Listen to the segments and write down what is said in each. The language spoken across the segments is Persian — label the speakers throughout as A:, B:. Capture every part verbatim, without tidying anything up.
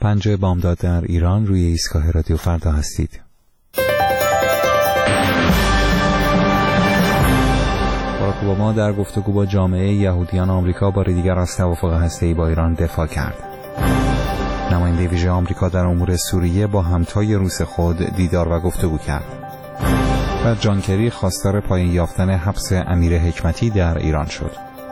A: پنجه بامداد در ایران، روی ایستگاه رادیو فردا هستید. باراک اوباما در گفتگو با جامعه یهودیان آمریکا بار دیگر از توافق هسته‌ای با ایران دفاع کرد. نماینده ویژه آمریکا در امور سوریه با همتای روس خود دیدار و گفتگو کرد. و جان کری خواستار پایان یافتن حبس امیر حکمتی در ایران شد.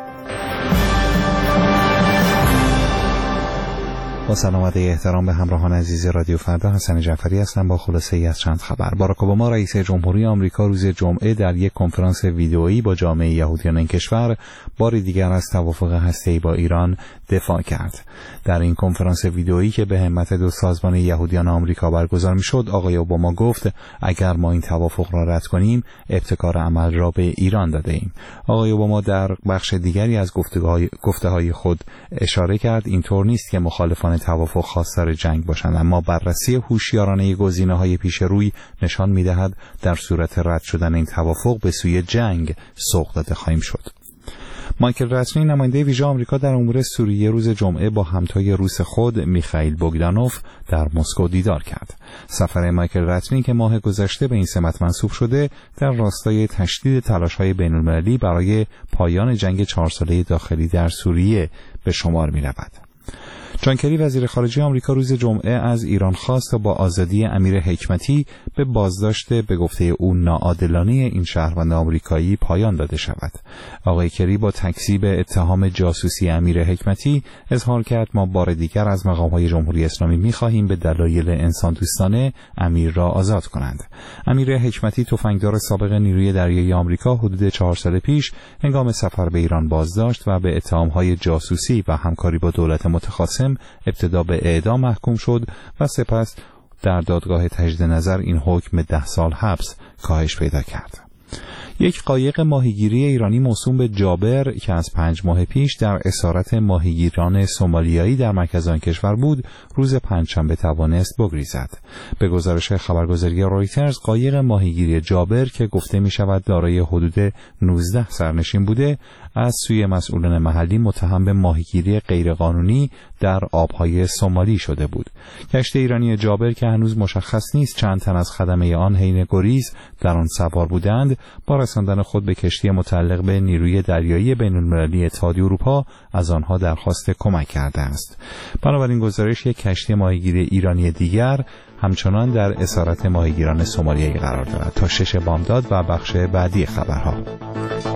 A: با سلامت احترام به همراهان عزیز رادیو فردا، حسن جعفری هستم با خلاصه ای از چند خبر. باراک اوباما رئیس جمهوری آمریکا روز جمعه در یک کنفرانس ویدئویی با جامعه یهودیان این کشور بار دیگر از توافق هسته‌ای با ایران دفاع کرد. در این کنفرانس ویدئویی که به همت دو سازمان یهودیان آمریکا برگزار می‌شد، آقای اوباما گفت اگر ما این توافق را رد کنیم، ابتکار عمل را به ایران داده‌ایم. آقای اوباما در بخش دیگری از گفتگوهای گفته‌های خود اشاره کرد اینطور نیست که مخالفان توافق خواستار جنگ باشند، اما بررسی هوشیارانه گزینه‌های پیش روی نشان می‌دهد در صورت رد شدن این توافق به سوی جنگ سوق داده خواهیم شد. مایکل راتنی نماینده ویژه آمریکا در امور سوریه روز جمعه با همتای روس خود میخائیل بوگدانوف در مسکو دیدار کرد. سفر مایکل راتنی که ماه گذشته به این سمت منصوب شده در راستای تشدید تلاش‌های بین‌المللی برای پایان جنگ چهار ساله داخلی در سوریه به شمار می‌رود. جان کری وزیر خارجه آمریکا روز جمعه از ایران خواست تا با آزادی امیر حکمتی به بازداشت به گفته او ناعادلانه این شهروند آمریکایی پایان داده شود. آقای کری با تکذیب اتهام جاسوسی امیر حکمتی اظهار کرد ما بار دیگر از مقام‌های جمهوری اسلامی می‌خواهیم به دلایل انسان دوستانه امیر را آزاد کنند. امیر حکمتی تفنگدار سابق نیروی دریایی آمریکا حدود چهار سال پیش هنگام سفر به ایران بازداشت و به اتهام‌های جاسوسی و همکاری با دولت متخاصم ابتدا به اعدام محکوم شد و سپس در دادگاه تجدید نظر این حکم ده سال حبس کاهش پیدا کرد. یک قایق ماهیگیری ایرانی موسوم به جابر که از پنج ماه پیش در اسارت ماهیگیران سومالیایی در مرکز آن کشور بود، روز پنجشنبه توانست بگریزد. به گزارش خبرگزاری رویترز، قایق ماهیگیری جابر که گفته می شود دارای حدود نوزده سرنشین بوده، از سوی مسئولان محلی متهم به ماهیگیری غیرقانونی در آبهای سومالی شده بود. کشتی ایرانی جابر که هنوز مشخص نیست چند تن از خدمه آن حین گریز در آن سوار بودند، با رساندن خود به کشتی متعلق به نیروی دریایی بین‌المللی اتحادیه اروپا از آنها درخواست کمک کرده است. بنابراین گزارش یک کشتی ماهیگیری ایرانی دیگر همچنان در اسارت ماهیگیران سومالیایی قرار دارد. تا شش بامداد و بخش بعدی خبرها.